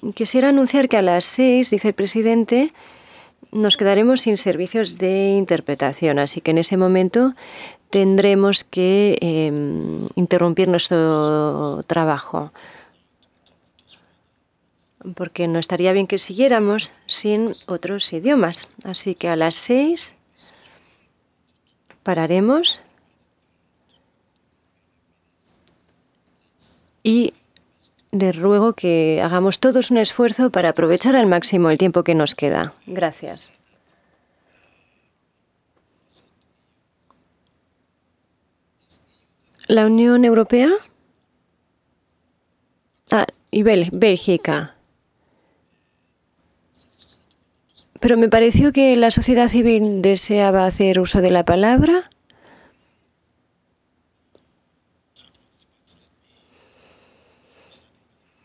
quisiera anunciar que a las 6, dice el presidente, nos quedaremos sin servicios de interpretación, así que en ese momento tendremos que interrumpir nuestro trabajo, porque no estaría bien que siguiéramos sin otros idiomas. Así que a las 6 pararemos y les ruego que hagamos todos un esfuerzo para aprovechar al máximo el tiempo que nos queda. Gracias. ¿La Unión Europea? Y Bélgica. Pero me pareció que la sociedad civil deseaba hacer uso de la palabra.